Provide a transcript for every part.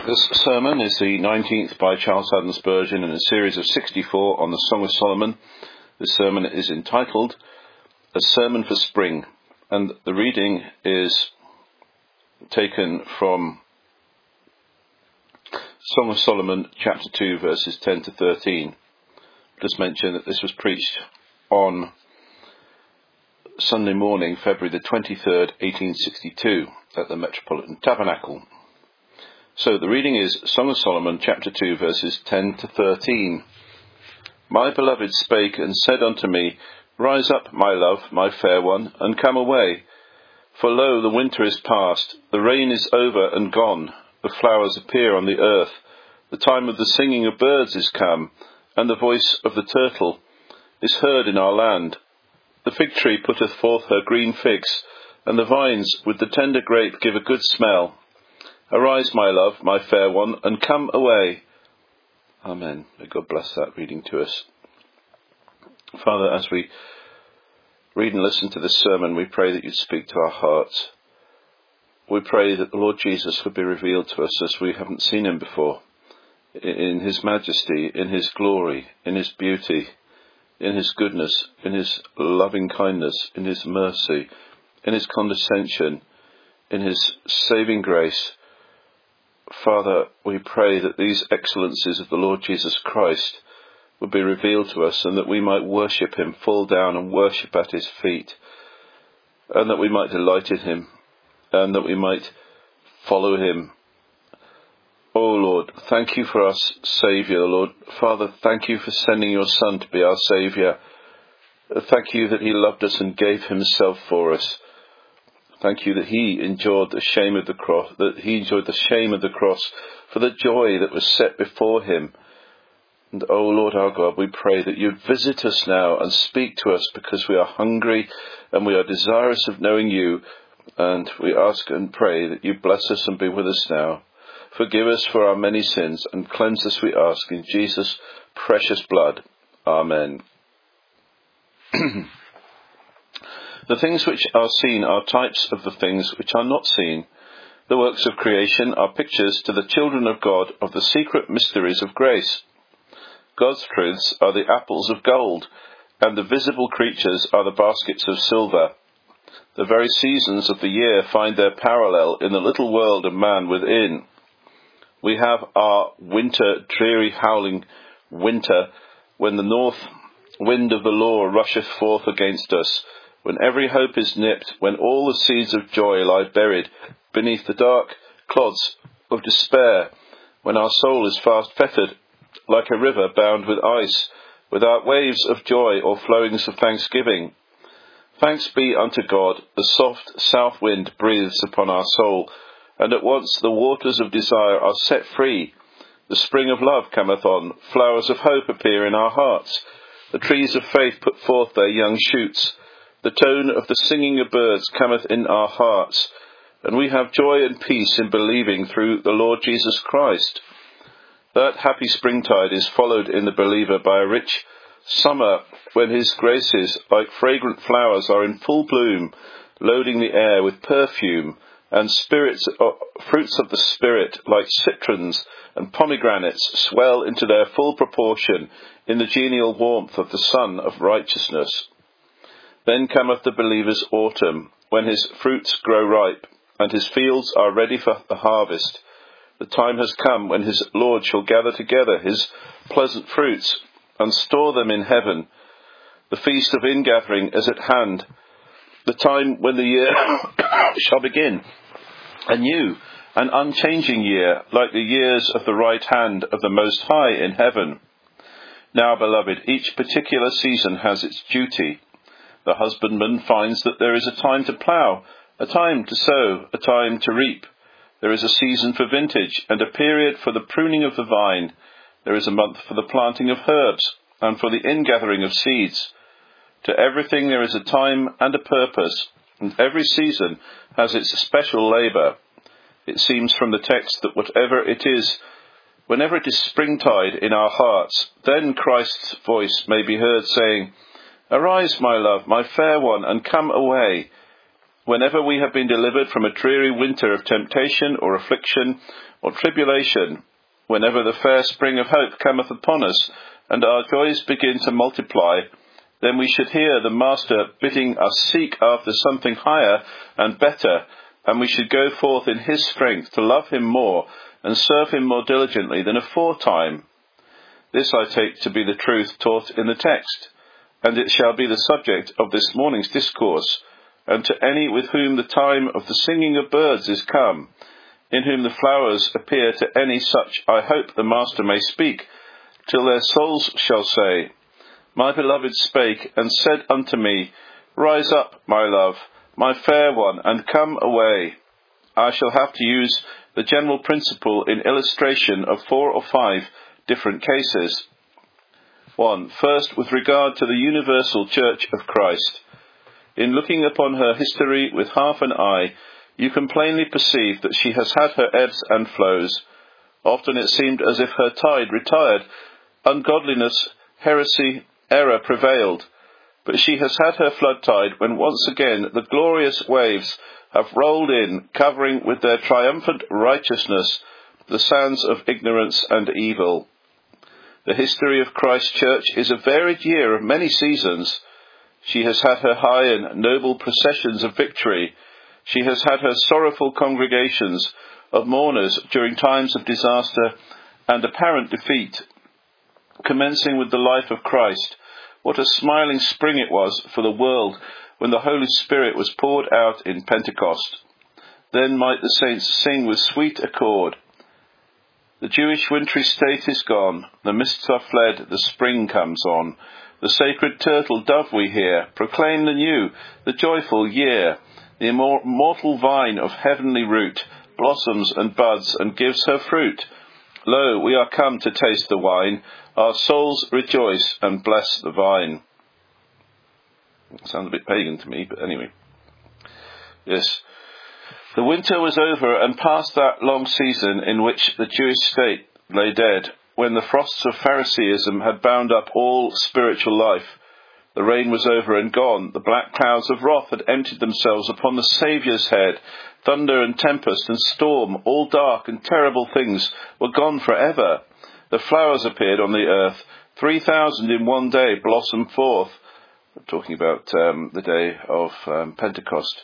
This sermon is the 19th by Charles Haddon Spurgeon in a series of 64 on the Song of Solomon. This sermon is entitled A Sermon for Spring, and the reading is taken from Song of Solomon, chapter 2, verses 10 to 13. Just mention that this was preached on Sunday morning, February the 23rd, 1862, at the Metropolitan Tabernacle. So the reading is Song of Solomon, chapter 2, verses 10 to 13. My beloved spake and said unto me, Rise up, my love, my fair one, and come away. For lo, the winter is past, the rain is over and gone, the flowers appear on the earth, the time of the singing of birds is come, and the voice of the turtle is heard in our land. The fig tree putteth forth her green figs, and the vines with the tender grape give a good smell. Arise, my love, my fair one, and come away. Amen. May God bless that reading to us. Father, as we read and listen to this sermon, we pray that you'd speak to our hearts. We pray that the Lord Jesus would be revealed to us as we haven't seen him before, in his majesty, in his glory, in his beauty, in his goodness, in his loving kindness, in his mercy, in his condescension, in his saving grace. Father, we pray that these excellencies of the Lord Jesus Christ would be revealed to us, and that we might worship him, fall down and worship at his feet, and that we might delight in him, and that we might follow him. Oh Lord, thank you for our Saviour, Lord. Father, thank you for sending your Son to be our Saviour. Thank you that he loved us and gave himself for us. Thank you that he endured the shame of the cross, for the joy that was set before him. And oh Lord our God, we pray that you'd visit us now and speak to us, because we are hungry and we are desirous of knowing you. And we ask and pray that you bless us and be with us now. Forgive us for our many sins and cleanse us, we ask, in Jesus' precious blood. Amen. The things which are seen are types of the things which are not seen. The works of creation are pictures to the children of God of the secret mysteries of grace. God's truths are the apples of gold, and the visible creatures are the baskets of silver. The very seasons of the year find their parallel in the little world of man within. We have our winter, dreary, howling winter, when the north wind of the law rusheth forth against us, when every hope is nipped, when all the seeds of joy lie buried beneath the dark clods of despair, when our soul is fast fettered like a river bound with ice, without waves of joy or flowings of thanksgiving. Thanks be unto God, the soft south wind breathes upon our soul, and at once the waters of desire are set free. The spring of love cometh on, flowers of hope appear in our hearts, the trees of faith put forth their young shoots, the tone of the singing of birds cometh in our hearts, and we have joy and peace in believing through the Lord Jesus Christ. That happy springtide is followed in the believer by a rich summer, when his graces, like fragrant flowers, are in full bloom, loading the air with perfume, and fruits of the Spirit, like citrons and pomegranates, swell into their full proportion in the genial warmth of the sun of righteousness. Then cometh the believer's autumn, when his fruits grow ripe, and his fields are ready for the harvest. The time has come when his Lord shall gather together his pleasant fruits, and store them in heaven. The feast of ingathering is at hand, the time when the year shall begin, a new and unchanging year, like the years of the right hand of the Most High in heaven. Now, beloved, each particular season has its duty. The husbandman finds that there is a time to plough, a time to sow, a time to reap. There is a season for vintage, and a period for the pruning of the vine. There is a month for the planting of herbs, and for the ingathering of seeds. To everything there is a time and a purpose, and every season has its special labour. It seems from the text that whenever it is springtide in our hearts, then Christ's voice may be heard saying, Arise, my love, my fair one, and come away. Whenever we have been delivered from a dreary winter of temptation or affliction or tribulation, whenever the fair spring of hope cometh upon us, and our joys begin to multiply, then we should hear the Master bidding us seek after something higher and better, and we should go forth in his strength to love him more and serve him more diligently than aforetime. This I take to be the truth taught in the text, and it shall be the subject of this morning's discourse, and to any with whom the time of the singing of birds is come, in whom the flowers appear, to any such I hope the Master may speak, till their souls shall say, My beloved spake, and said unto me, Rise up, my love, my fair one, and come away. I shall have to use the general principle in illustration of 4 or 5 different cases. 1. First, with regard to the universal Church of Christ. In looking upon her history with half an eye, you can plainly perceive that she has had her ebbs and flows. Often it seemed as if her tide retired, ungodliness, heresy, error prevailed. But she has had her flood tide when once again the glorious waves have rolled in, covering with their triumphant righteousness the sands of ignorance and evil. The history of Christ's Church is a varied year of many seasons. She has had her high and noble processions of victory. She has had her sorrowful congregations of mourners during times of disaster and apparent defeat. Commencing with the life of Christ, what a smiling spring it was for the world when the Holy Spirit was poured out in Pentecost. Then might the saints sing with sweet accord. The Jewish wintry state is gone, the mists are fled, the spring comes on. The sacred turtle dove we hear, proclaim the new, the joyful year. The immortal vine of heavenly root blossoms and buds and gives her fruit. Lo, we are come to taste the wine, our souls rejoice and bless the vine. Sounds a bit pagan to me, but anyway. Yes. The winter was over and past that long season in which the Jewish state lay dead, when the frosts of Phariseeism had bound up all spiritual life. The rain was over and gone. The black clouds of wrath had emptied themselves upon the Saviour's head. Thunder and tempest and storm, all dark and terrible things, were gone for ever. The flowers appeared on the earth. 3,000 in one day blossomed forth. I'm talking about the day of Pentecost.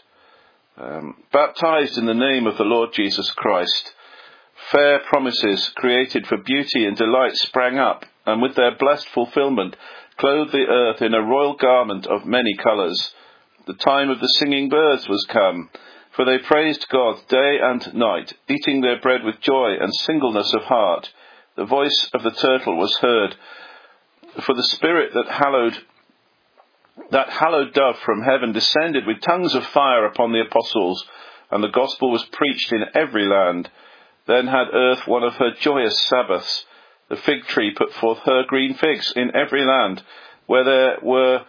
Baptized in the name of the Lord Jesus Christ. Fair promises created for beauty and delight sprang up, and with their blessed fulfilment clothed the earth in a royal garment of many colours. The time of the singing birds was come, for they praised God day and night, eating their bread with joy and singleness of heart. The voice of the turtle was heard, for the Spirit that hallowed dove from heaven descended with tongues of fire upon the apostles, and the gospel was preached in every land. Then had earth one of her joyous Sabbaths. The fig tree put forth her green figs in every land, there were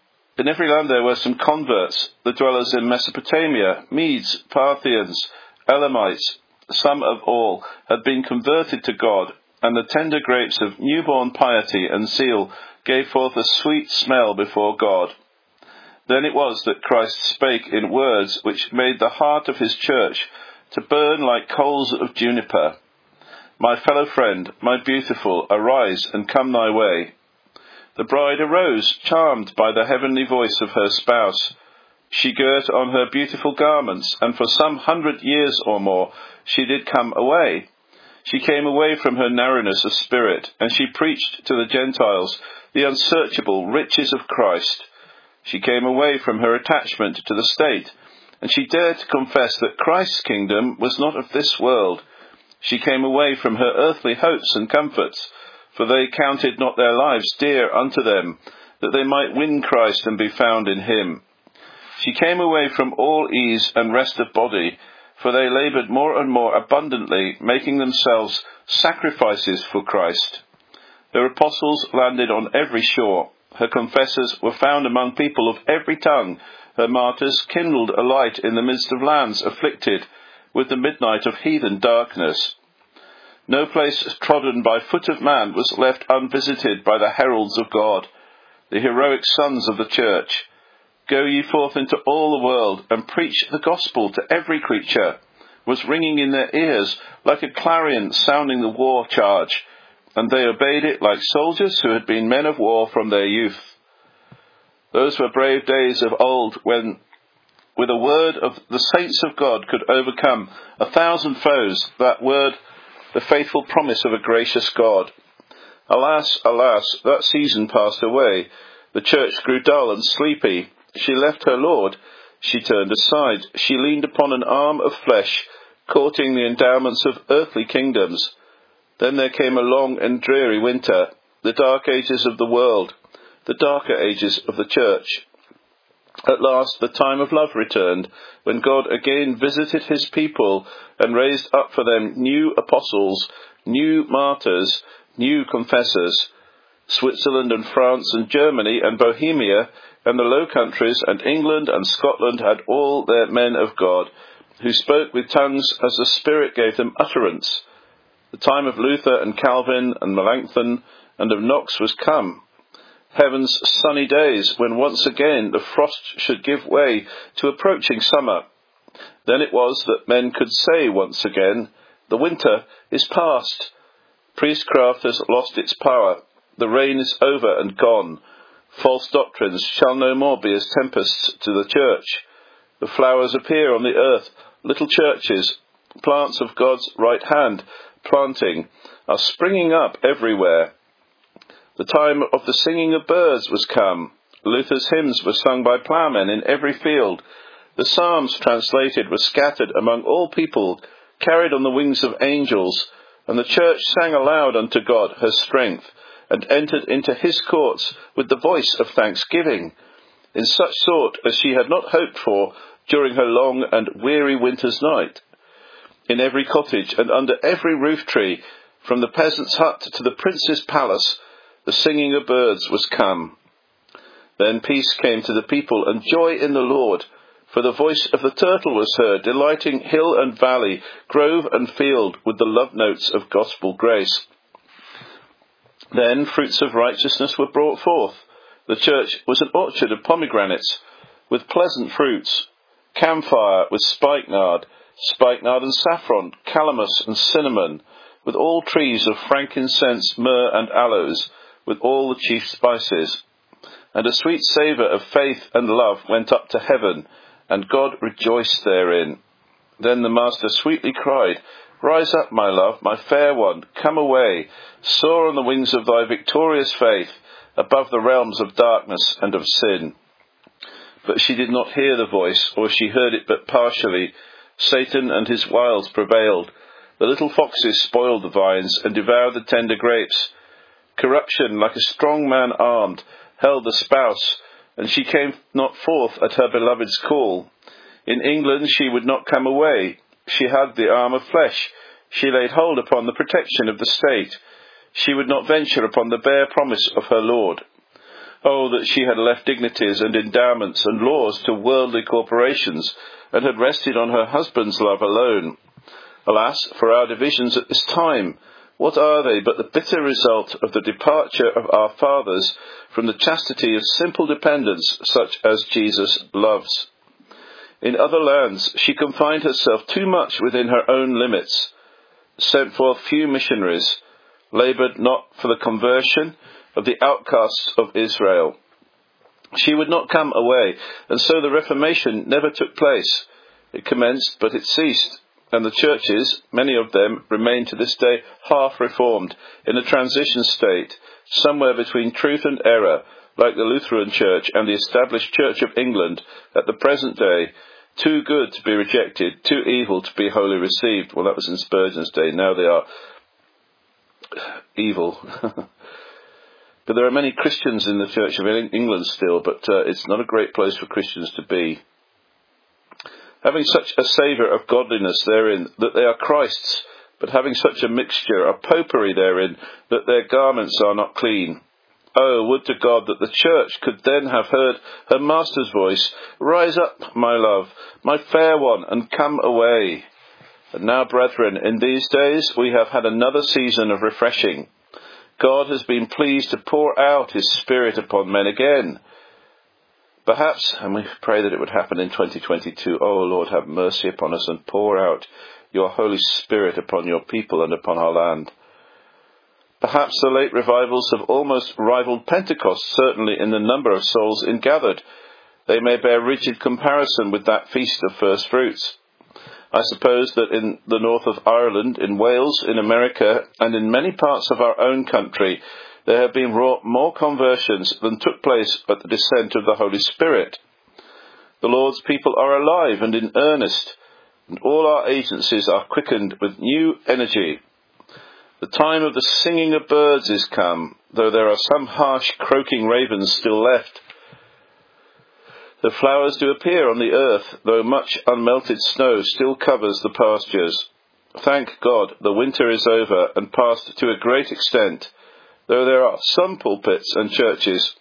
some converts, the dwellers in Mesopotamia, Medes, Parthians, Elamites, some of all, had been converted to God, and the tender grapes of newborn piety and zeal gave forth a sweet smell before God. Then it was that Christ spake in words which made the heart of his church to burn like coals of juniper. My fellow friend, my beautiful, arise and come thy way. The bride arose, charmed by the heavenly voice of her spouse. She girt on her beautiful garments, and for some 100 years or more she did come away. She came away from her narrowness of spirit, and she preached to the Gentiles the unsearchable riches of Christ. She came away from her attachment to the state, and she dared to confess that Christ's kingdom was not of this world. She came away from her earthly hopes and comforts, for they counted not their lives dear unto them, that they might win Christ and be found in him. She came away from all ease and rest of body, for they laboured more and more abundantly, making themselves sacrifices for Christ. Her apostles landed on every shore. Her confessors were found among people of every tongue. Her martyrs kindled a light in the midst of lands afflicted with the midnight of heathen darkness. No place trodden by foot of man was left unvisited by the heralds of God, the heroic sons of the church. "Go ye forth into all the world, and preach the gospel to every creature," was ringing in their ears like a clarion sounding the war charge, and they obeyed it like soldiers who had been men of war from their youth. Those were brave days of old, when with a word of the saints of God could overcome 1,000 foes, that word, the faithful promise of a gracious God. Alas, alas, that season passed away. The church grew dull and sleepy. She left her Lord. She turned aside. She leaned upon an arm of flesh, courting the endowments of earthly kingdoms. Then there came a long and dreary winter, the dark ages of the world, the darker ages of the church. At last the time of love returned, when God again visited his people and raised up for them new apostles, new martyrs, new confessors. Switzerland and France and Germany and Bohemia and the Low Countries and England and Scotland had all their men of God, who spoke with tongues as the Spirit gave them utterance. The time of Luther and Calvin and Melanchthon and of Knox was come. Heaven's sunny days, when once again the frost should give way to approaching summer. Then it was that men could say once again, "The winter is past. Priestcraft has lost its power. The rain is over and gone. False doctrines shall no more be as tempests to the church. The flowers appear on the earth. Little churches, plants of God's right hand, planting, are springing up everywhere. The time of the singing of birds was come. Luther's hymns were sung by ploughmen in every field. The psalms translated were scattered among all people, carried on the wings of angels, and the church sang aloud unto God her strength, and entered into his courts with the voice of thanksgiving, in such sort as she had not hoped for during her long and weary winter's night. In every cottage and under every roof tree, from the peasant's hut to the prince's palace, the singing of birds was come. Then peace came to the people, and joy in the Lord, for the voice of the turtle was heard, delighting hill and valley, grove and field, with the love notes of gospel grace. Then fruits of righteousness were brought forth. The church was an orchard of pomegranates, with pleasant fruits, camphire with spikenard and saffron, calamus and cinnamon, with all trees of frankincense, myrrh and aloes, with all the chief spices. And a sweet savour of faith and love went up to heaven, and God rejoiced therein. Then the Master sweetly cried, "Rise up, my love, my fair one, come away, soar on the wings of thy victorious faith, above the realms of darkness and of sin." But she did not hear the voice, or she heard it but partially. Satan and his wiles prevailed. The little foxes spoiled the vines and devoured the tender grapes. Corruption, like a strong man armed, held the spouse, and she came not forth at her beloved's call. In England she would not come away. She had the arm of flesh. She laid hold upon the protection of the state. She would not venture upon the bare promise of her Lord. Oh, that she had left dignities and endowments and laws to worldly corporations, and had rested on her husband's love alone. Alas, for our divisions at this time! What are they but the bitter result of the departure of our fathers from the chastity of simple dependence such as Jesus loves? In other lands she confined herself too much within her own limits, sent forth few missionaries, laboured not for the conversion of the outcasts of Israel. She would not come away, and so the Reformation never took place. It commenced, but it ceased. And the churches, many of them, remain to this day half-reformed, in a transition state, somewhere between truth and error, like the Lutheran Church and the established Church of England at the present day, too good to be rejected, too evil to be wholly received. Well, that was in Spurgeon's day. Now they are evil. But there are many Christians in the Church of England still, but it's not a great place for Christians to be. Having such a savour of godliness therein, that they are Christ's, but having such a mixture of popery therein, that their garments are not clean. Oh, would to God that the church could then have heard her Master's voice, "Rise up, my love, my fair one, and come away." And now, brethren, in these days we have had another season of refreshing. God has been pleased to pour out his Spirit upon men again. Perhaps, and we pray that it would happen in 2022, oh Lord, have mercy upon us and pour out your Holy Spirit upon your people and upon our land. Perhaps the late revivals have almost rivaled Pentecost, certainly in the number of souls ingathered. They may bear rigid comparison with that feast of first fruits. I suppose that in the north of Ireland, in Wales, in America, and in many parts of our own country, there have been wrought more conversions than took place at the descent of the Holy Spirit. The Lord's people are alive and in earnest, and all our agencies are quickened with new energy. The time of the singing of birds is come, though there are some harsh croaking ravens still left. The flowers do appear on the earth, though much unmelted snow still covers the pastures. Thank God, the winter is over and past to a great extent, though there are some pulpits and churches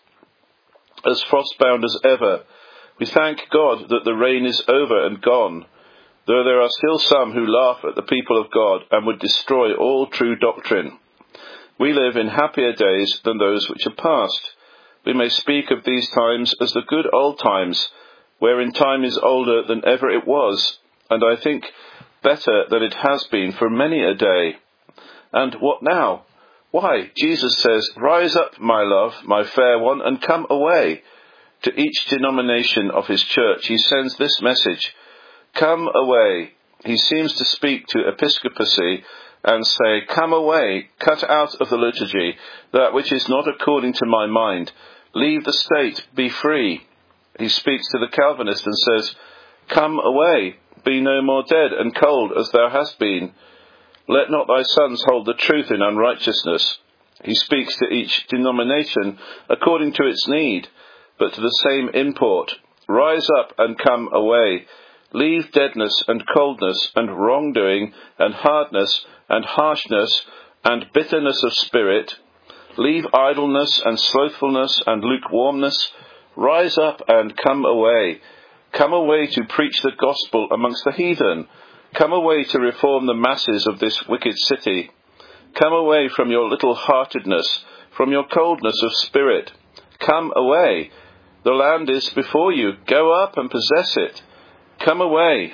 as frostbound as ever. We thank God that the rain is over and gone, though there are still some who laugh at the people of God and would destroy all true doctrine. We live in happier days than those which are past. We may speak of these times as the good old times, wherein time is older than ever it was, and I think better than it has been for many a day. And what now? Why, Jesus says, "Rise up, my love, my fair one, and come away." To each denomination of his church he sends this message, "Come away." He seems to speak to episcopacy and say, "Come away, cut out of the liturgy that which is not according to my mind. Leave the state, be free." He speaks to the Calvinist and says, "Come away, be no more dead and cold as thou hast been. Let not thy sons hold the truth in unrighteousness." He speaks to each denomination according to its need, but to the same import. Rise up and come away. Leave deadness and coldness and wrongdoing and hardness and harshness and bitterness of spirit. Leave idleness and slothfulness and lukewarmness. Rise up and come away. Come away to preach the gospel amongst the heathen. Come away to reform the masses of this wicked city. Come away from your little-heartedness, from your coldness of spirit. Come away. The land is before you. Go up and possess it. Come away.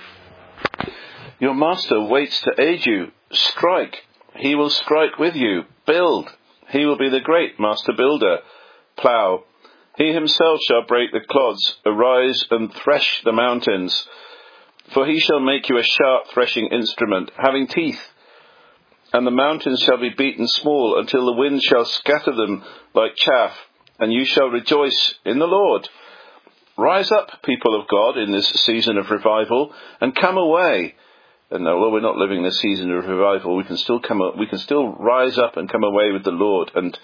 Your master waits to aid you. Strike. He will strike with you. Build. He will be the great master builder. Plough. He himself shall break the clods. Arise and thresh the mountains. For he shall make you a sharp threshing instrument, having teeth. And the mountains shall be beaten small, until the wind shall scatter them like chaff, and you shall rejoice in the Lord. Rise up, people of God, in this season of revival, and come away. And although we're not living in a season of revival, we can still rise up and come away with the Lord, and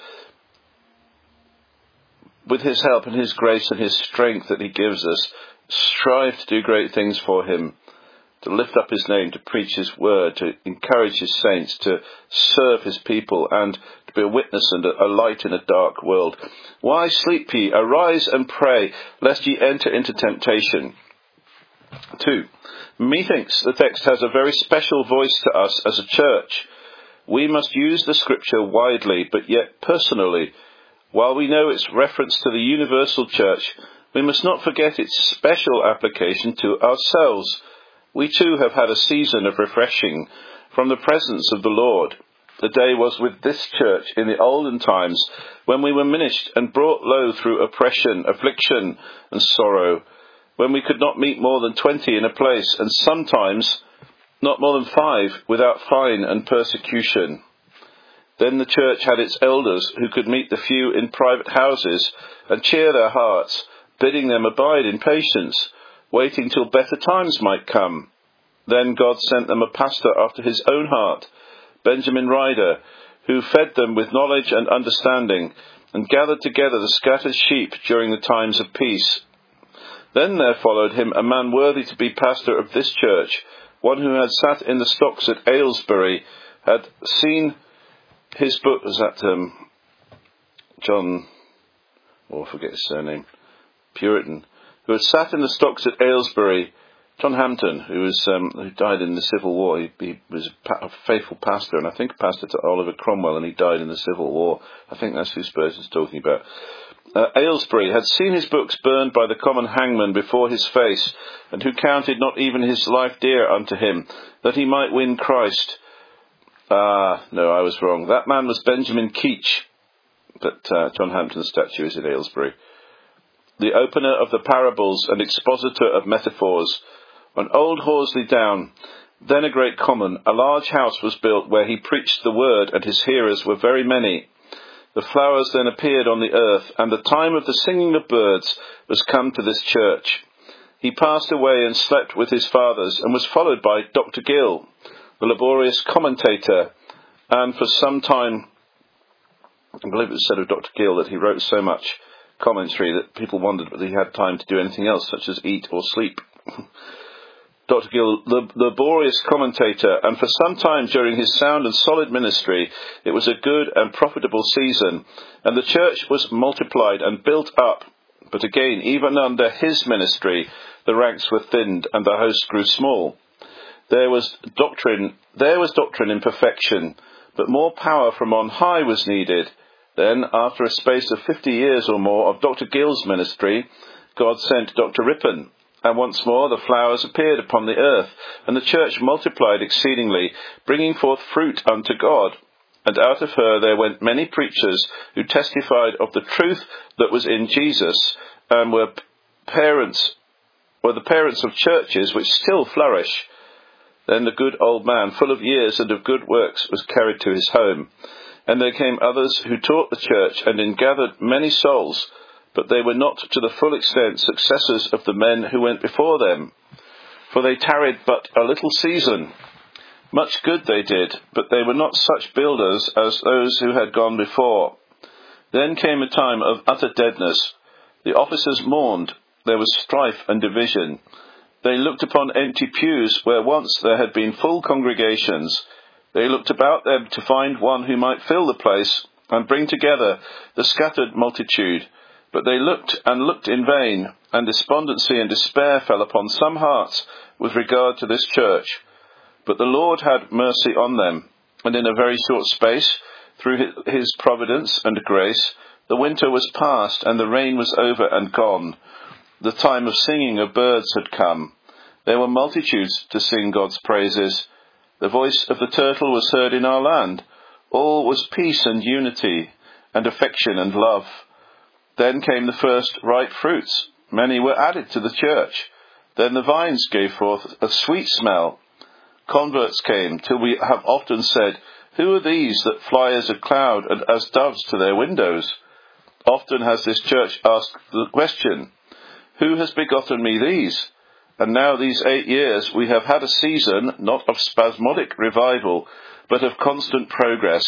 with his help and his grace and his strength that he gives us, strive to do great things for him, to lift up his name, to preach his word, to encourage his saints, to serve his people, and to be a witness and a light in a dark world. Why sleep ye? Arise and pray, lest ye enter into temptation. 2. Methinks the text has a very special voice to us as a church. We must use the scripture widely, but yet personally. While we know its reference to the universal church, we must not forget its special application to ourselves. We too have had a season of refreshing from the presence of the Lord. The day was with this church in the olden times, when we were minished and brought low through oppression, affliction, and sorrow, when we could not meet more than 20 in a place, and sometimes not more than 5 without fine and persecution. Then the church had its elders who could meet the few in private houses and cheer their hearts, bidding them abide in patience, waiting till better times might come. Then God sent them a pastor after his own heart, Benjamin Ryder, who fed them with knowledge and understanding, and gathered together the scattered sheep during the times of peace. Then there followed him a man worthy to be pastor of this church, one who had sat in the stocks at Aylesbury, had seen his book, was that John, I forget his surname, Puritan, who had sat in the stocks at Aylesbury, John Hampton, who died in the Civil War. He was a faithful pastor, and I think a pastor to Oliver Cromwell, and he died in the Civil War. I think that's who Spurgeon is talking about. Aylesbury had seen his books burned by the common hangman before his face, and who counted not even his life dear unto him, that he might win Christ. No, I was wrong. That man was Benjamin Keach, but John Hampton's statue is in Aylesbury. The opener of the parables and expositor of metaphors. On old Horsley Down, then a great common, a large house was built where he preached the word, and his hearers were very many. The flowers then appeared on the earth, and the time of the singing of birds was come to this church. He passed away and slept with his fathers, and was followed by Dr. Gill, the laborious commentator, and for some time, I believe it was said of Dr. Gill that he wrote so much commentary that people wondered whether he had time to do anything else, such as eat or sleep. Dr. Gill, the laborious commentator, and for some time during his sound and solid ministry, it was a good and profitable season, and the church was multiplied and built up. But again, even under his ministry, the ranks were thinned and the host grew small. There was doctrine in perfection, but more power from on high was needed. Then, after a space of 50 years or more of Dr. Gill's ministry, God sent Dr. Ripon. And once more the flowers appeared upon the earth, and the church multiplied exceedingly, bringing forth fruit unto God. And out of her there went many preachers, who testified of the truth that was in Jesus, and were the parents of churches which still flourish. Then the good old man, full of years and of good works, was carried to his home. And there came others who taught the church, and ingathered many souls, but they were not to the full extent successors of the men who went before them. For they tarried but a little season. Much good they did, but they were not such builders as those who had gone before. Then came a time of utter deadness. The officers mourned. There was strife and division. They looked upon empty pews where once there had been full congregations. They looked about them to find one who might fill the place and bring together the scattered multitude. But they looked and looked in vain, and despondency and despair fell upon some hearts with regard to this church. But the Lord had mercy on them, and in a very short space, through his providence and grace, the winter was past, and the rain was over and gone. The time of singing of birds had come. There were multitudes to sing God's praises. The voice of the turtle was heard in our land. All was peace and unity, and affection and love. Then came the first ripe fruits. Many were added to the church. Then the vines gave forth a sweet smell. Converts came, till we have often said, Who are these that fly as a cloud and as doves to their windows? Often has this church asked the question, Who has begotten me these? And now these 8 years we have had a season, not of spasmodic revival, but of constant progress.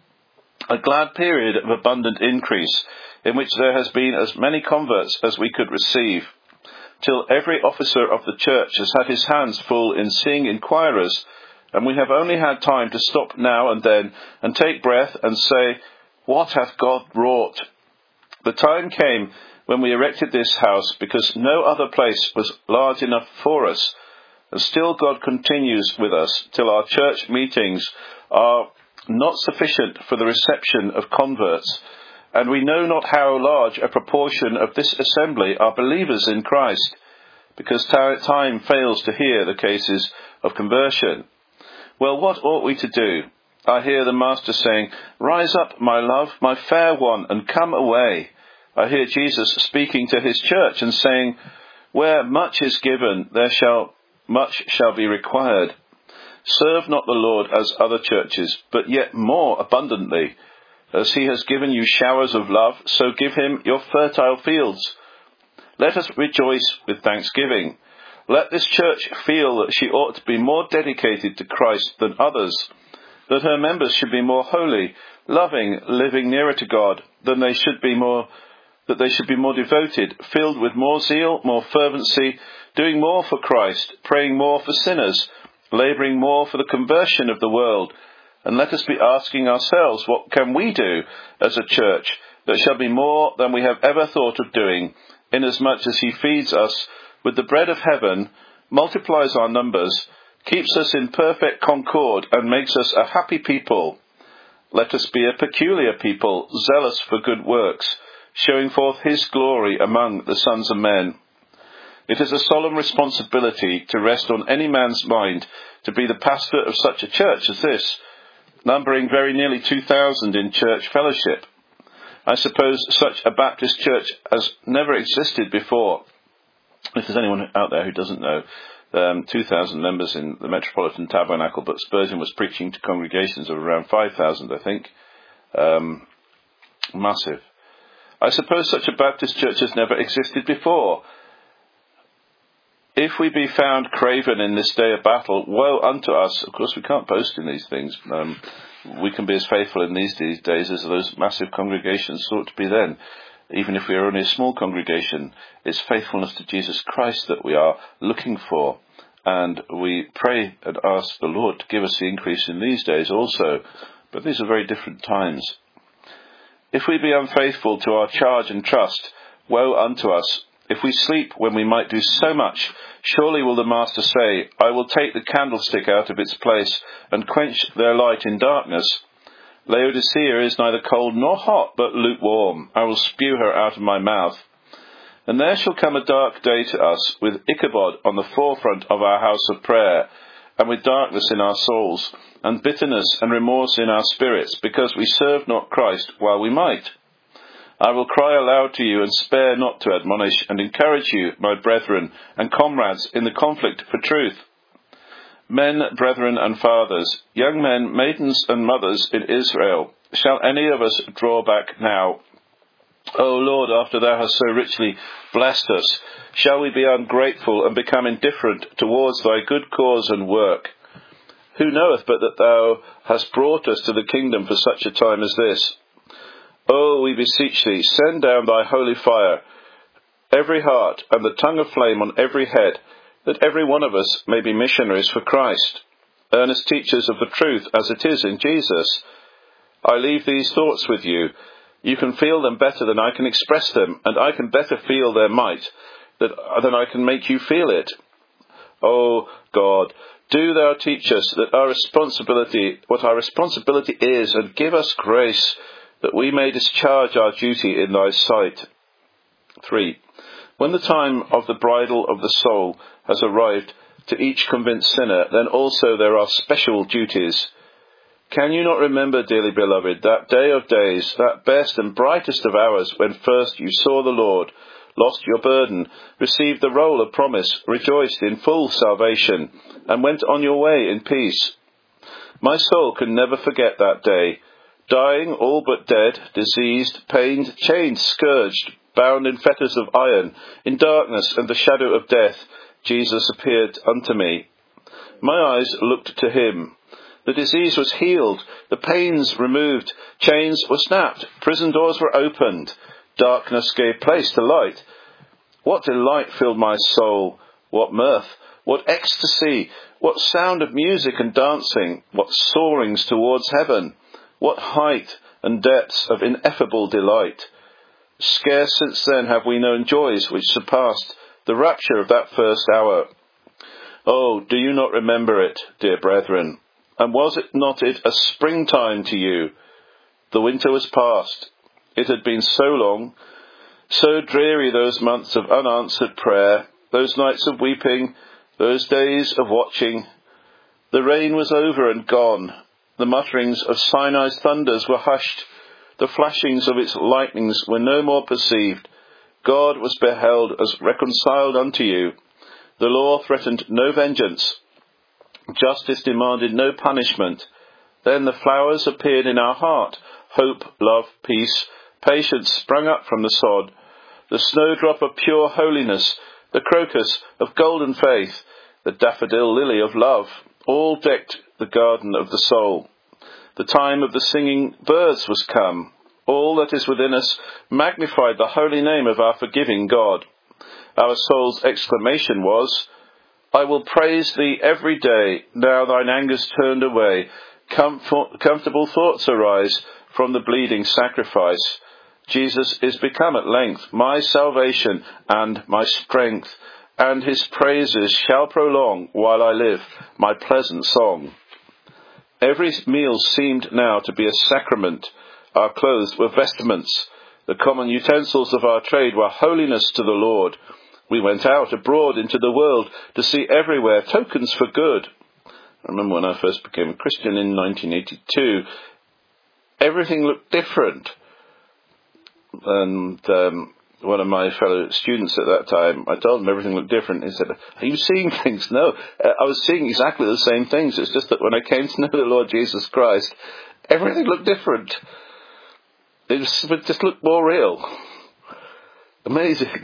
A glad period of abundant increase, in which there has been as many converts as we could receive, till every officer of the church has had his hands full in seeing inquirers, and we have only had time to stop now and then and take breath and say, What hath God wrought? The time came when we erected this house, because no other place was large enough for us, and still God continues with us till our church meetings are not sufficient for the reception of converts, and we know not how large a proportion of this assembly are believers in Christ, because time fails to hear the cases of conversion. Well, what ought we to do? I hear the Master saying, Rise up, my love, my fair one, and come away. I hear Jesus speaking to his church and saying, Where much is given, much shall be required. Serve not the Lord as other churches, but yet more abundantly. As he has given you showers of love, so give him your fertile fields. Let us rejoice with thanksgiving. Let this church feel that she ought to be more dedicated to Christ than others, that her members should be more holy, loving, living nearer to God, that they should be more devoted, filled with more zeal, more fervency, doing more for Christ, praying more for sinners, labouring more for the conversion of the world. And let us be asking ourselves, what can we do as a church that shall be more than we have ever thought of doing, inasmuch as he feeds us with the bread of heaven, multiplies our numbers, keeps us in perfect concord, and makes us a happy people. Let us be a peculiar people, zealous for good works, showing forth his glory among the sons of men. It is a solemn responsibility to rest on any man's mind to be the pastor of such a church as this, numbering very nearly 2,000 in church fellowship. I suppose such a Baptist church has never existed before. If there's anyone out there who doesn't know, 2,000 members in the Metropolitan Tabernacle, but Spurgeon was preaching to congregations of around 5,000, I think. Massive. I suppose such a Baptist church has never existed before. If we be found craven in this day of battle, woe unto us. Of course, we can't boast in these things. We can be as faithful in these days as those massive congregations sought to be then. Even if we are only a small congregation, it's faithfulness to Jesus Christ that we are looking for. And we pray and ask the Lord to give us the increase in these days also. But these are very different times. If we be unfaithful to our charge and trust, woe unto us. If we sleep when we might do so much, surely will the Master say, I will take the candlestick out of its place and quench their light in darkness. Laodicea is neither cold nor hot, but lukewarm. I will spew her out of my mouth. And there shall come a dark day to us, with Ichabod on the forefront of our house of prayer, and with darkness in our souls, and bitterness and remorse in our spirits, because we serve not Christ while we might. I will cry aloud to you, and spare not to admonish and encourage you, my brethren and comrades, in the conflict for truth. Men, brethren, and fathers, young men, maidens, and mothers in Israel, shall any of us draw back now? O Lord, after thou hast so richly blessed us, shall we be ungrateful and become indifferent towards thy good cause and work? Who knoweth but that thou hast brought us to the kingdom for such a time as this? O, we beseech thee, send down thy holy fire, every heart, and the tongue of flame on every head, that every one of us may be missionaries for Christ, earnest teachers of the truth as it is in Jesus. I leave these thoughts with you. You can feel them better than I can express them, and I can better feel their might than I can make you feel it. O God, do thou teach us what our responsibility is, and give us grace that we may discharge our duty in thy sight. 3. When the time of the bridal of the soul has arrived to each convinced sinner, then also there are special duties. Can you not remember, dearly beloved, that day of days, that best and brightest of hours, when first you saw the Lord, lost your burden, received the roll of promise, rejoiced in full salvation, and went on your way in peace? My soul can never forget that day. Dying, all but dead, diseased, pained, chained, scourged, bound in fetters of iron, in darkness and the shadow of death, Jesus appeared unto me. My eyes looked to him. The disease was healed, the pains removed, chains were snapped, prison doors were opened, darkness gave place to light. What delight filled my soul, what mirth, what ecstasy, what sound of music and dancing, what soarings towards heaven, what height and depths of ineffable delight. Scarce since then have we known joys which surpassed the rapture of that first hour. Oh, do you not remember it, dear brethren? And was it not a springtime to you? The winter was past. It had been so long, so dreary those months of unanswered prayer, those nights of weeping, those days of watching. The rain was over and gone. The mutterings of Sinai's thunders were hushed. The flashings of its lightnings were no more perceived. God was beheld as reconciled unto you. The law threatened no vengeance. Justice demanded no punishment. Then the flowers appeared in our heart. Hope, love, peace, patience sprung up from the sod. The snowdrop of pure holiness, the crocus of golden faith, the daffodil lily of love, all decked the garden of the soul. The time of the singing birds was come. All that is within us magnified the holy name of our forgiving God. Our soul's exclamation was, I will praise thee every day, now thine anger's turned away. Comfortable thoughts arise from the bleeding sacrifice. Jesus is become at length my salvation and my strength, and his praises shall prolong, while I live, my pleasant song. Every meal seemed now to be a sacrament. Our clothes were vestments. The common utensils of our trade were holiness to the Lord. We went out abroad into the world to see everywhere tokens for good. I remember when I first became a Christian in 1982, everything looked different. And one of my fellow students at that time, I told him everything looked different. He said, "Are you seeing things?" No, I was seeing exactly the same things. It's just that when I came to know the Lord Jesus Christ, everything looked different. It just looked more real. Amazing.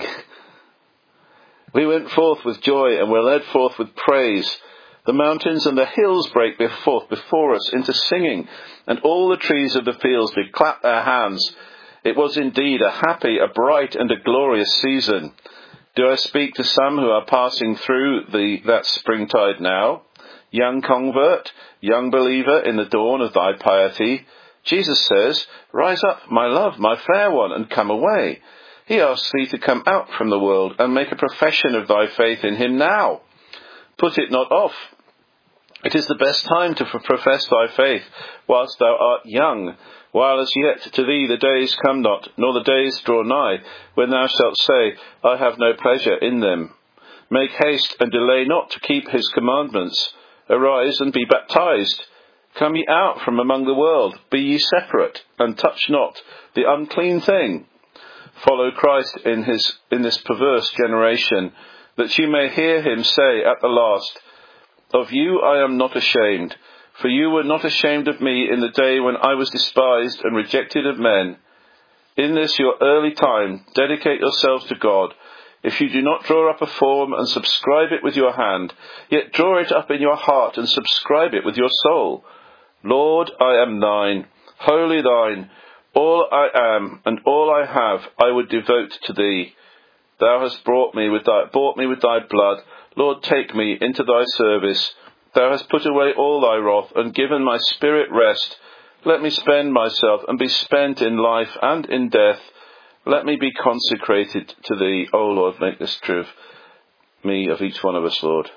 We went forth with joy and were led forth with praise. The mountains and the hills break forth before us into singing, and all the trees of the fields did clap their hands. It was indeed a happy, a bright, and a glorious season. Do I speak to some who are passing through that springtide now? Young convert, young believer in the dawn of thy piety, Jesus says, "Rise up, my love, my fair one, and come away." He asks thee to come out from the world and make a profession of thy faith in him now. Put it not off. It is the best time to profess thy faith whilst thou art young, while as yet to thee the days come not, nor the days draw nigh, when thou shalt say, "I have no pleasure in them." Make haste and delay not to keep his commandments. Arise and be baptized. Come ye out from among the world, be ye separate, and touch not the unclean thing. Follow Christ in this perverse generation, that you may hear him say at the last, "Of you I am not ashamed, for you were not ashamed of me in the day when I was despised and rejected of men." In this your early time, dedicate yourselves to God. If you do not draw up a form and subscribe it with your hand, yet draw it up in your heart and subscribe it with your soul. Lord, I am thine, wholly thine. All I am and all I have I would devote to thee. Thou hast bought me with thy blood. Lord, take me into thy service. Thou hast put away all thy wrath and given my spirit rest. Let me spend myself and be spent in life and in death. Let me be consecrated to thee. O Lord, make this true of me, of each one of us, Lord.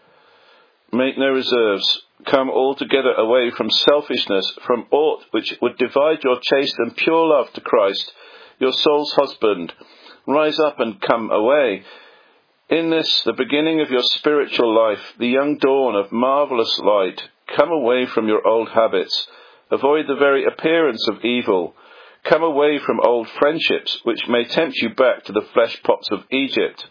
Make no reserves. Come altogether away from selfishness, from aught which would divide your chaste and pure love to Christ, your soul's husband. Rise up and come away. In this, the beginning of your spiritual life, the young dawn of marvellous light, come away from your old habits. Avoid the very appearance of evil. Come away from old friendships, which may tempt you back to the flesh pots of Egypt.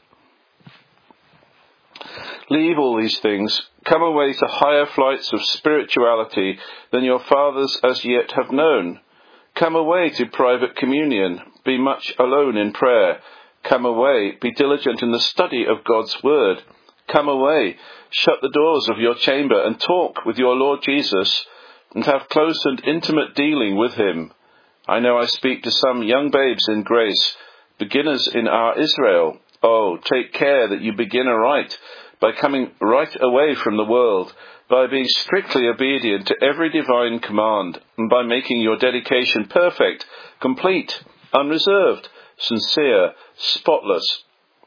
Leave all these things. Come away to higher flights of spirituality than your fathers as yet have known. Come away to private communion. Be much alone in prayer. Come away. Be diligent in the study of God's word. Come away. Shut the doors of your chamber and talk with your Lord Jesus and have close and intimate dealing with him. I know I speak to some young babes in grace, beginners in our Israel. Oh, take care that you begin aright, by coming right away from the world, by being strictly obedient to every divine command, and by making your dedication perfect, complete, unreserved, sincere, spotless.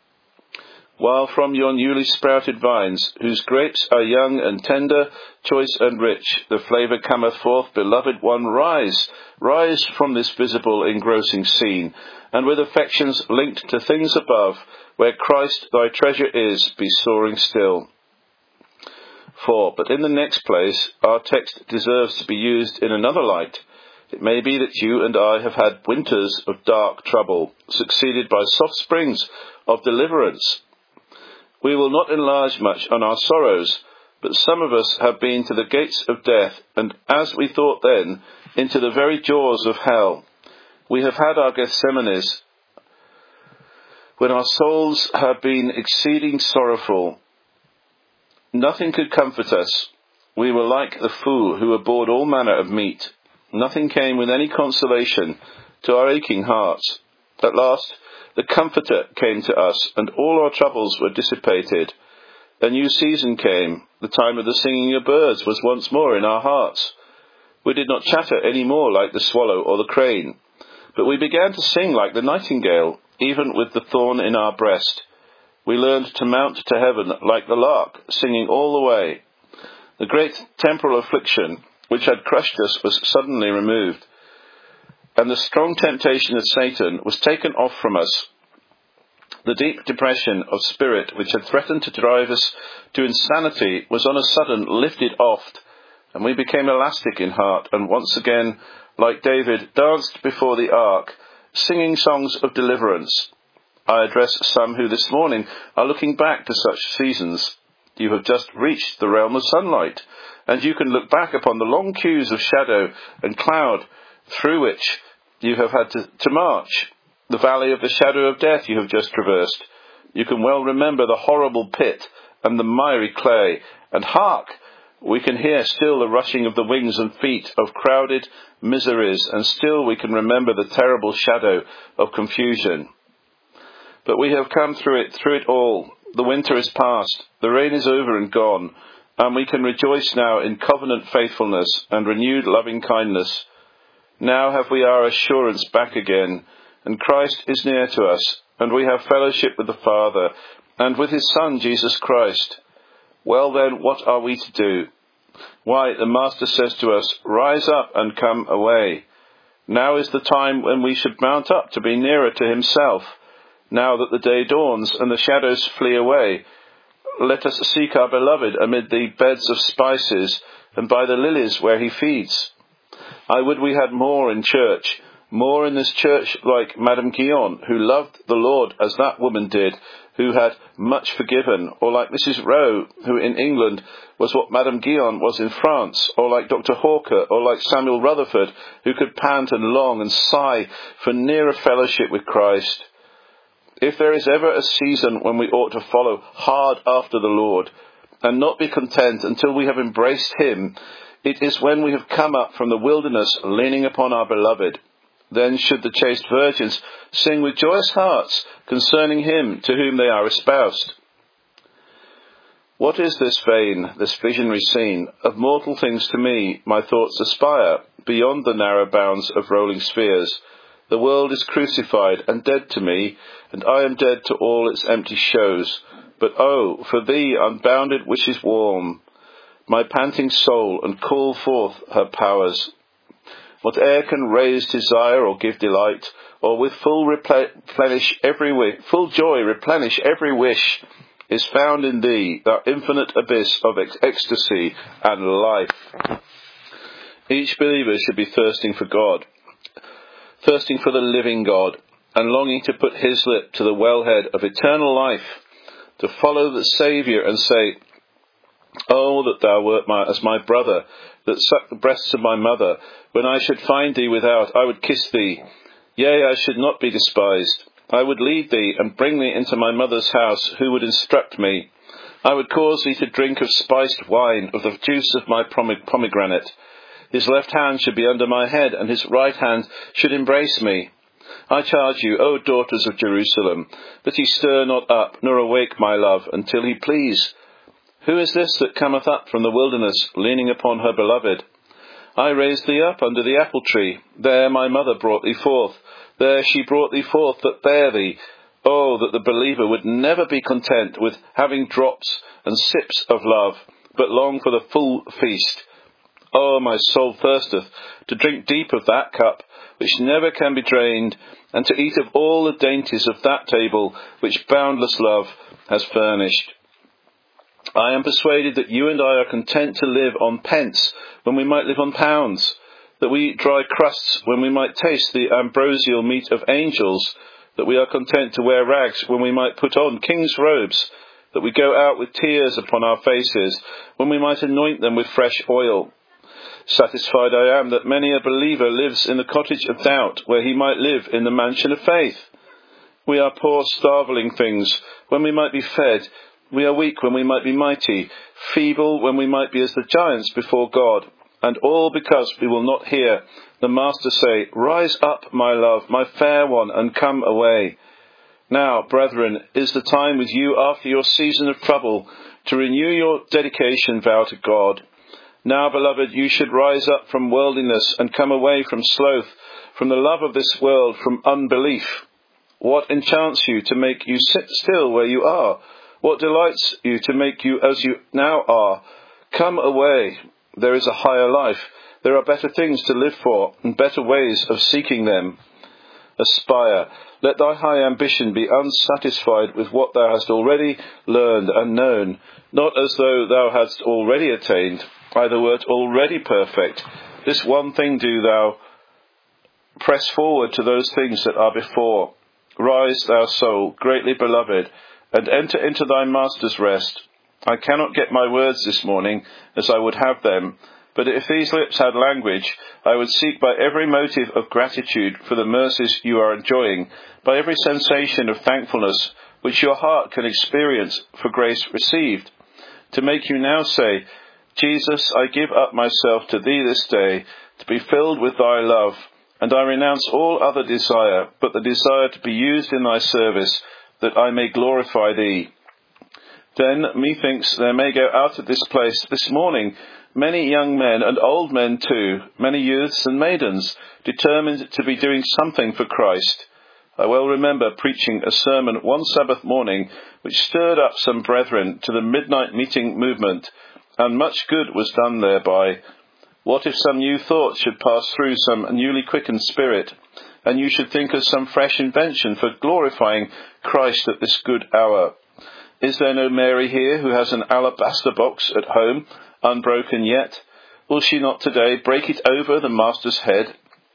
While from your newly sprouted vines, whose grapes are young and tender, choice and rich, the flavour cometh forth, beloved one, rise from this visible engrossing scene, and with affections linked to things above, where Christ thy treasure is, be soaring still. But in the next place, our text deserves to be used in another light. It may be that you and I have had winters of dark trouble, succeeded by soft springs of deliverance. We will not enlarge much on our sorrows, but some of us have been to the gates of death, and as we thought then, into the very jaws of hell. We have had our Gethsemanes, when our souls have been exceeding sorrowful. Nothing could comfort us. We were like the fool who abhorred all manner of meat. Nothing came with any consolation to our aching hearts. At last, the Comforter came to us, and all our troubles were dissipated. A new season came. The time of the singing of birds was once more in our hearts. We did not chatter any more like the swallow or the crane, but we began to sing like the nightingale, even with the thorn in our breast. We learned to mount to heaven like the lark, singing all the way. The great temporal affliction which had crushed us was suddenly removed. and the strong temptation of Satan was taken off from us. The deep depression of spirit which had threatened to drive us to insanity was on a sudden lifted off, and we became elastic in heart, and once again, like David, danced before the ark, singing songs of deliverance. I address some who this morning are looking back to such seasons. You have just reached the realm of sunlight, and you can look back upon the long queues of shadow and cloud through which you have had to march. The valley of the shadow of death you have just traversed. You can well remember the horrible pit and the miry clay, and hark! We can hear still the rushing of the wings and feet of crowded miseries, and still we can remember the terrible shadow of confusion. But we have come through it all. The winter is past, the rain is over and gone, and we can rejoice now in covenant faithfulness and renewed loving kindness. Now have we our assurance back again, and Christ is near to us, and we have fellowship with the Father, and with his Son, Jesus Christ. Well then, what are we to do? Why, the Master says to us, rise up and come away. Now is the time when we should mount up to be nearer to himself. Now that the day dawns and the shadows flee away, let us seek our beloved amid the beds of spices and by the lilies where he feeds. I would we had more in church, more in this church like Madame Guyon, who loved the Lord as that woman did, who had much forgiven, or like Mrs. Rowe, who in England was what Madame Guyon was in France, or like Dr. Hawker, or like Samuel Rutherford, who could pant and long and sigh for nearer fellowship with Christ. If there is ever a season when we ought to follow hard after the Lord, and not be content until we have embraced him, it is when we have come up from the wilderness leaning upon our beloved. Then should the chaste virgins sing with joyous hearts concerning him to whom they are espoused. What is this vain, this visionary scene? Of mortal things to me my thoughts aspire, beyond the narrow bounds of rolling spheres. The world is crucified and dead to me, and I am dead to all its empty shows. But oh, for thee unbounded wishes warm my panting soul, and call forth her powers. Whate'er can raise desire or give delight, or with full joy replenish every wish, is found in thee, that infinite abyss of ecstasy and life. Each believer should be thirsting for God, thirsting for the living God, and longing to put his lip to the wellhead of eternal life, to follow the Saviour and say, oh, that thou wert as my brother, that sucked the breasts of my mother. When I should find thee without, I would kiss thee. Yea, I should not be despised. I would lead thee and bring thee into my mother's house, who would instruct me. I would cause thee to drink of spiced wine, of the juice of my pomegranate. His left hand should be under my head, and his right hand should embrace me. I charge you, O daughters of Jerusalem, that ye stir not up, nor awake my love, until he please. Who is this that cometh up from the wilderness, leaning upon her beloved? I raised thee up under the apple tree. There my mother brought thee forth. There she brought thee forth that bare thee. Oh, that the believer would never be content with having drops and sips of love, but long for the full feast. Oh, my soul thirsteth to drink deep of that cup, which never can be drained, and to eat of all the dainties of that table, which boundless love has furnished. I am persuaded that you and I are content to live on pence when we might live on pounds, that we eat dry crusts when we might taste the ambrosial meat of angels, that we are content to wear rags when we might put on king's robes, that we go out with tears upon our faces when we might anoint them with fresh oil. Satisfied I am that many a believer lives in the cottage of doubt, where he might live in the mansion of faith. We are poor starveling things when we might be fed. We are weak when we might be mighty, feeble when we might be as the giants before God, and all because we will not hear the Master say, rise up, my love, my fair one, and come away. Now, brethren, is the time with you after your season of trouble to renew your dedication vow to God. Now, beloved, you should rise up from worldliness and come away from sloth, from the love of this world, from unbelief. What enchants you to make you sit still where you are? What delights you to make you as you now are? Come away. There is a higher life. There are better things to live for, and better ways of seeking them. Aspire. Let thy high ambition be unsatisfied with what thou hast already learned and known, not as though thou hadst already attained, either wert already perfect. This one thing do thou, press forward to those things that are before. Rise, thou soul, greatly beloved, and enter into thy Master's rest. I cannot get my words this morning as I would have them, but if these lips had language, I would seek by every motive of gratitude for the mercies you are enjoying, by every sensation of thankfulness which your heart can experience for grace received, to make you now say, Jesus, I give up myself to thee this day, to be filled with thy love, and I renounce all other desire, but the desire to be used in thy service, that I may glorify thee. Then, methinks, there may go out of this place this morning many young men and old men too, many youths and maidens, determined to be doing something for Christ. I well remember preaching a sermon one Sabbath morning which stirred up some brethren to the midnight meeting movement, and much good was done thereby. What if some new thought should pass through some newly quickened spirit, and you should think of some fresh invention for glorifying Christ at this good hour? Is there no Mary here who has an alabaster box at home, unbroken yet? Will she not today break it over the Master's head?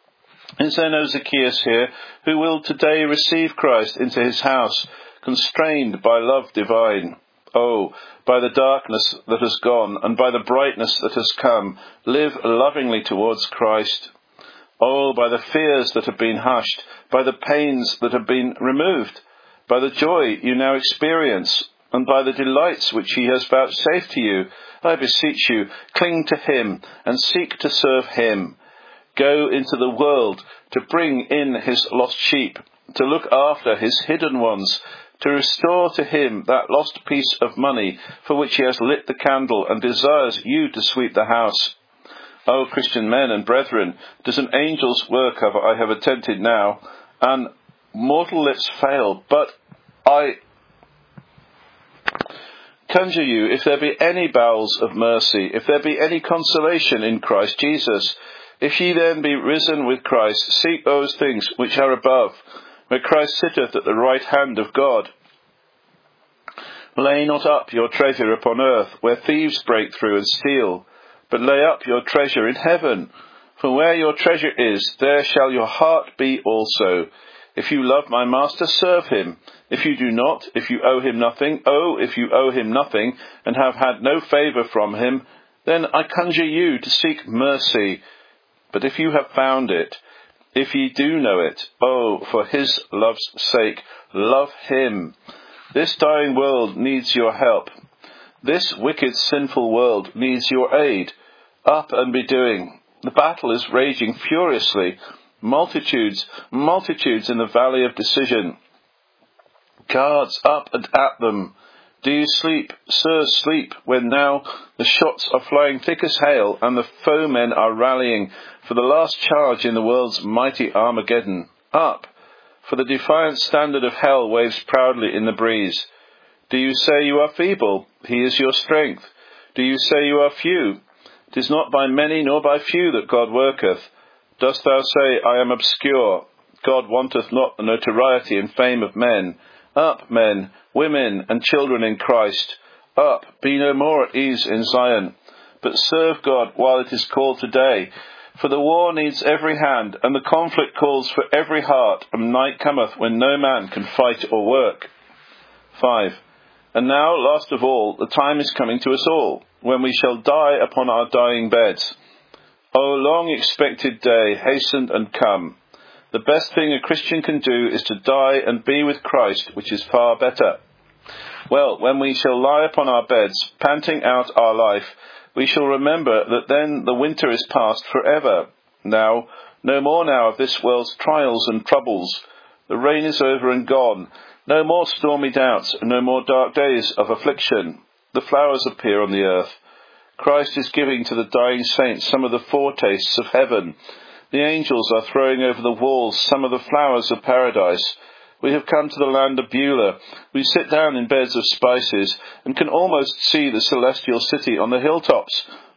Is there no Zacchaeus here who will today receive Christ into his house, constrained by love divine? Oh, by the darkness that has gone, and by the brightness that has come, live lovingly towards Christ. Oh, by the fears that have been hushed, by the pains that have been removed, by the joy you now experience, and by the delights which he has vouchsafed to you, I beseech you, cling to him, and seek to serve him. Go into the world to bring in his lost sheep, to look after his hidden ones, to restore to him that lost piece of money for which he has lit the candle and desires you to sweep the house. O Christian men and brethren, does an angel's work I have attempted now, and mortal lips fail, but I conjure you, if there be any bowels of mercy, if there be any consolation in Christ Jesus, if ye then be risen with Christ, seek those things which are above, where Christ sitteth at the right hand of God. Lay not up your treasure upon earth, where thieves break through and steal, but lay up your treasure in heaven. For where your treasure is, there shall your heart be also. If you love my Master, serve him. If you do not, if you owe him nothing, if you owe him nothing, and have had no favour from him, then I conjure you to seek mercy. But if you have found it, if ye do know it, for his love's sake, love him. This dying world needs your help. This wicked, sinful world needs your aid. Up and be doing. The battle is raging furiously. Multitudes in the valley of decision. Guards up and at them. Do you sleep, sirs, sleep, when now the shots are flying thick as hail, and the foemen are rallying for the last charge in the world's mighty Armageddon? Up, for the defiant standard of hell waves proudly in the breeze. Do you say you are feeble? He is your strength. Do you say you are few? 'Tis not by many nor by few that God worketh. Dost thou say, I am obscure? God wanteth not the notoriety and fame of men. Up, men, women, and children in Christ. Up, be no more at ease in Zion, but serve God while it is called today. For the war needs every hand, and the conflict calls for every heart, and night cometh when no man can fight or work. 5. And now, last of all, the time is coming to us all, when we shall die upon our dying beds. O long expected day, hasten and come. The best thing a Christian can do is to die and be with Christ, which is far better. Well, when we shall lie upon our beds, panting out our life, we shall remember that then the winter is past forever. Now, no more now of this world's trials and troubles. The rain is over and gone. No more stormy doubts, and no more dark days of affliction. The flowers appear on the earth. Christ is giving to the dying saints some of the foretastes of heaven. The angels are throwing over the walls some of the flowers of paradise. We have come to the land of Beulah. We sit down in beds of spices, and can almost see the celestial city on the hilltops,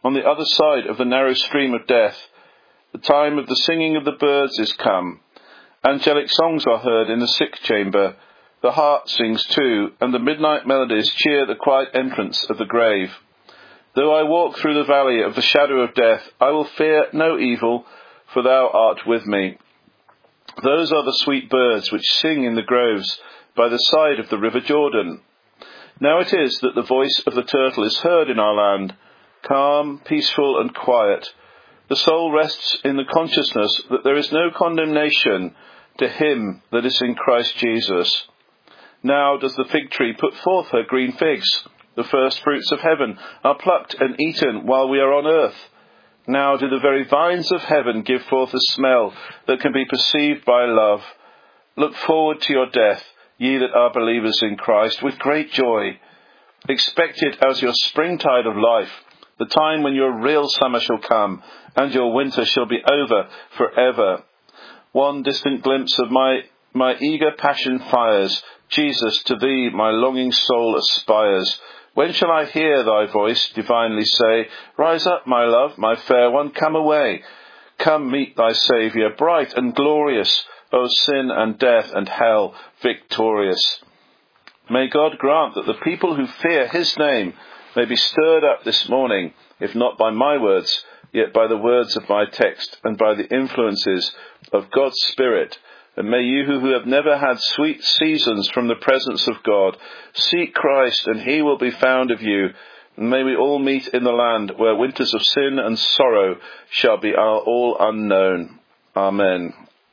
on the other side of the narrow stream of death. The time of the singing of the birds is come. Angelic songs are heard in the sick chamber. The heart sings too, and the midnight melodies cheer the quiet entrance of the grave. Though I walk through the valley of the shadow of death, I will fear no evil, for thou art with me. Those are the sweet birds which sing in the groves by the side of the river Jordan. Now it is that the voice of the turtle is heard in our land, calm, peaceful, and quiet. The soul rests in the consciousness that there is no condemnation to him that is in Christ Jesus. Now does the fig tree put forth her green figs. The first fruits of heaven are plucked and eaten while we are on earth. Now do the very vines of heaven give forth a smell that can be perceived by love. Look forward to your death, ye that are believers in Christ, with great joy. Expect it as your springtide of life, the time when your real summer shall come, and your winter shall be over forever. One distant glimpse of my eager passion fires. Jesus, to thee my longing soul aspires. When shall I hear thy voice divinely say, Rise up, my love, my fair one, come away. Come meet thy Saviour, bright and glorious, O sin and death and hell victorious. May God grant that the people who fear his name may be stirred up this morning, if not by my words, yet by the words of my text and by the influences of God's Spirit. And may you who have never had sweet seasons from the presence of God, seek Christ and he will be found of you. And may we all meet in the land where winters of sin and sorrow shall be all unknown. Amen.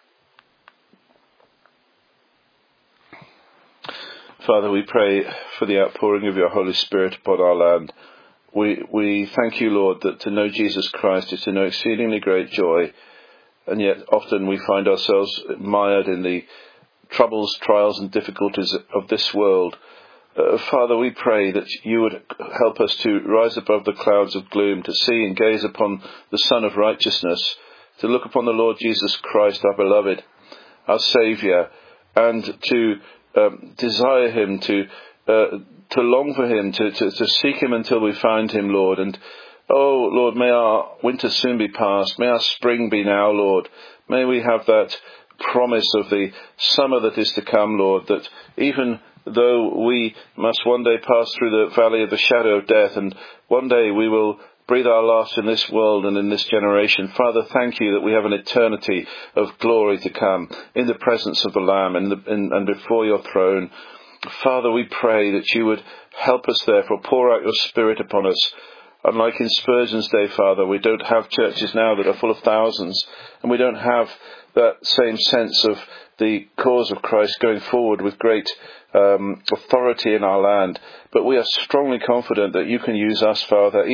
Father, we pray for the outpouring of your Holy Spirit upon our land. We thank you, Lord, that to know Jesus Christ is to know exceedingly great joy. And yet often we find ourselves mired in the troubles, trials and difficulties of this world. Father, we pray that you would help us to rise above the clouds of gloom, to see and gaze upon the Son of Righteousness, to look upon the Lord Jesus Christ, our beloved, our Saviour, and to desire him, to long for him, to seek him until we find him, Lord. And oh, Lord, may our winter soon be past. May our spring be now, Lord. May we have that promise of the summer that is to come, Lord, that even though we must one day pass through the valley of the shadow of death, and one day we will breathe our last in this world and in this generation, Father, thank you that we have an eternity of glory to come in the presence of the Lamb and before your throne. Father, we pray that you would help us, therefore, pour out your Spirit upon us. Unlike in Spurgeon's day, Father, we don't have churches now that are full of thousands, and we don't have that same sense of the cause of Christ going forward with great authority in our land. But we are strongly confident that you can use us, Father,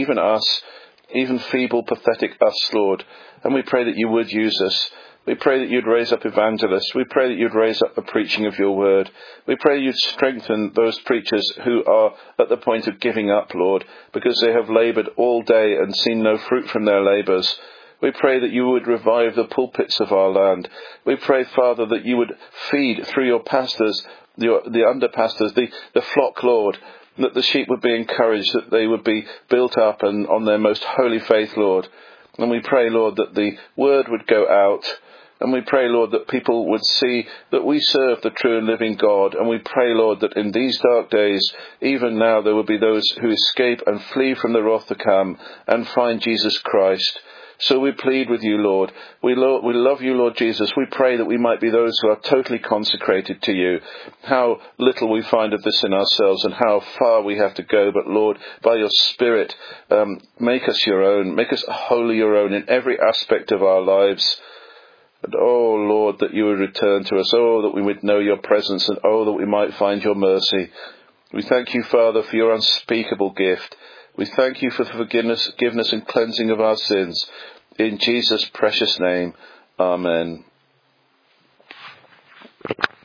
even feeble, pathetic us, Lord. And we pray that you would use us. We pray that you'd raise up evangelists. We pray that you'd raise up the preaching of your word. We pray you'd strengthen those preachers who are at the point of giving up, Lord, because they have laboured all day and seen no fruit from their labours. We pray that you would revive the pulpits of our land. We pray, Father, that you would feed through your pastors, the under-pastors, the flock, Lord, that the sheep would be encouraged, that they would be built up and on their most holy faith, Lord. And we pray, Lord, that the word would go out. And we pray, Lord, that people would see that we serve the true and living God. And we pray, Lord, that in these dark days, even now, there will be those who escape and flee from the wrath to come and find Jesus Christ. So we plead with you, Lord. We love you, Lord Jesus. We pray that we might be those who are totally consecrated to you. How little we find of this in ourselves and how far we have to go. But Lord, by your Spirit, make us your own. Make us wholly your own in every aspect of our lives. And oh, Lord, that you would return to us. Oh, that we would know your presence. And oh, that we might find your mercy. We thank you, Father, for your unspeakable gift. We thank you for the forgiveness and cleansing of our sins. In Jesus' precious name, amen.